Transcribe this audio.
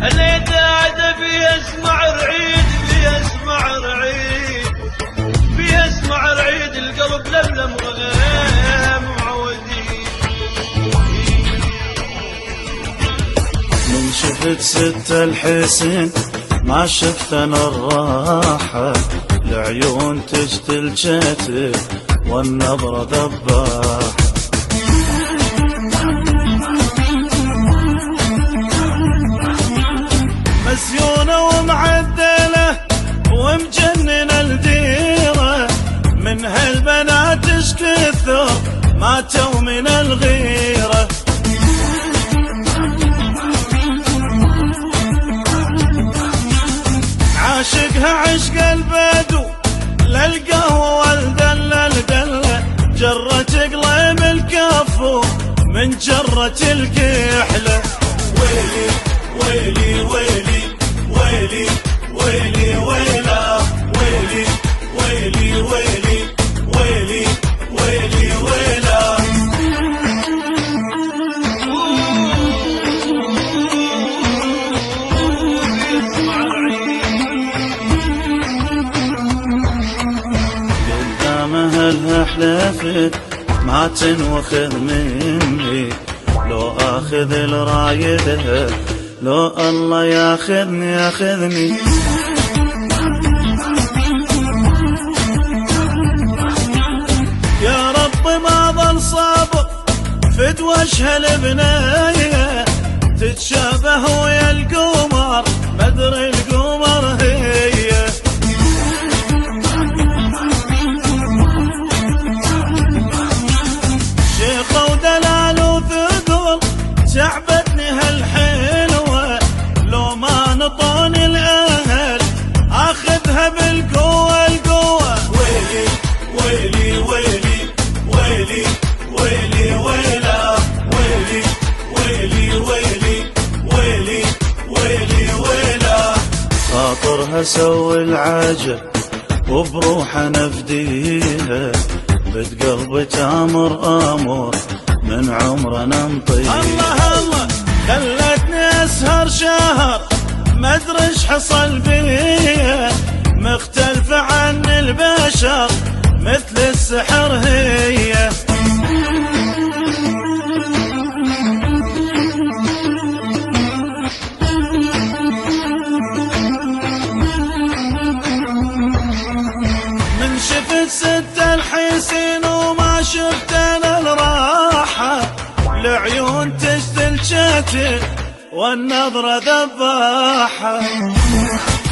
اللي داعد فيه اسمع رعيد، فيه اسمع رعيد، فيه اسمع رعيد، القلب لملم غيم معودين. من شفت ست الحسين ما شفت انا الراحة، العيون تجتل كتف والنظرة ذباح. مسيونة ومعدلة ومجننة الديرة، من هالبنات اش كثر ماتوا من الغيرة. عاشقها عشق البدو للقهوة والدلة الدلة، جرت قليم الكفو من جرة الكحلة. ويلي ويلي ويلي ويلي ويلي ويلا، ويلي ويلي ويلي ويلي ويلي ويلا. قدامها لها حلفت ما تنوخذ مني، لو اخذ الرايدها لو الله ياخذني ياخذني. يا رب ما ظل صابر فد وجه البناية، تتشابه ويا القمر بدر القمر هي. شيخة ودلال وثقل تعبتني هالحلوة، لو ما نطوني الاهل اخذها بالقوة القوة. ويلي ويلي ويلي ويلي ويلي ويلا، ويلي ويلي ويلي ويلي ويلي ويلا. خاطرها سوي العجب وبروحها نفديها، بتقلبي تامر امر من عمرنا نطير. الله الله خلتني اسهر شهر ما ادري ايش حصل بيا، مختلفة عن البشر مثل السحر هي. من شفت ست الحسين وما شفت انا الراحة، العيون تجتل شتل والنظرة ذباحة.